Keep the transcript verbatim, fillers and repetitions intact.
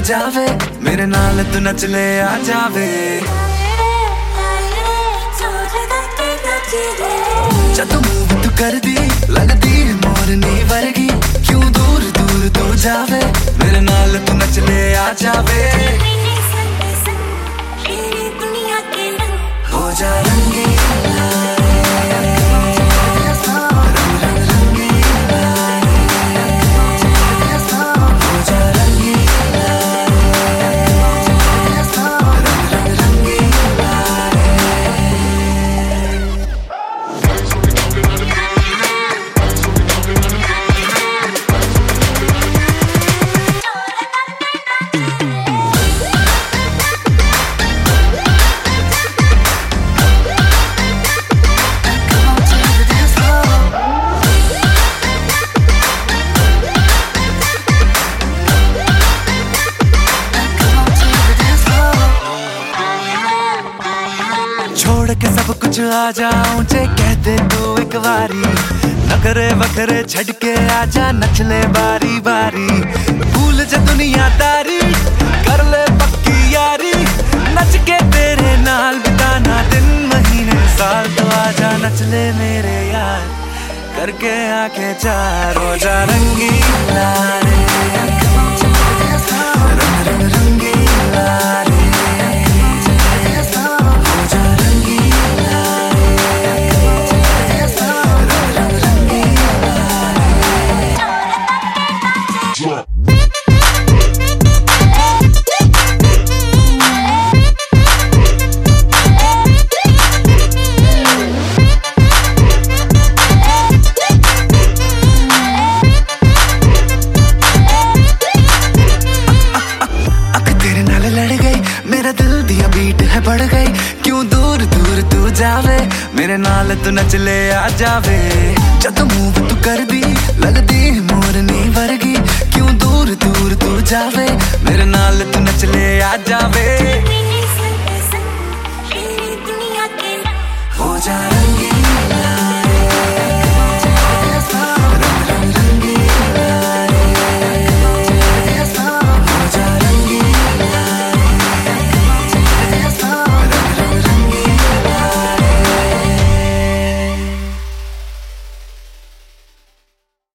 जावे, मेरे नाल तू नच ले आ जावे। जदों मूव तू कर दी लगदी है मोरनी वर्गी, क्यों दूर दूर तू जावे, मेरे नाल तू नच ले आ जावे। हो जा रंगीला छोड़ के सब कुछ आ जाऊं जे कहते तू एक बारी, नखरे वखरे छड़ के आजा नच ले बारी बारी। भूल जा दुनियादारी कर ले पक्की यारी, नच के तेरे नाल बिताना दिन महीने साल। तो आजा नच ले मेरे यार करके आंखें चार। हो जा रंगीला रे रंग रंग रंगीला रे। बढ़ गई क्यों दूर दूर तू जावे, मेरे नाल तू नच ले आ जावे। जदों मूव तू कर दी लगदी मोरनी वर्गी, क्यों दूर दूर तू जावे, मेरे नाल तू नच ले आ जावे।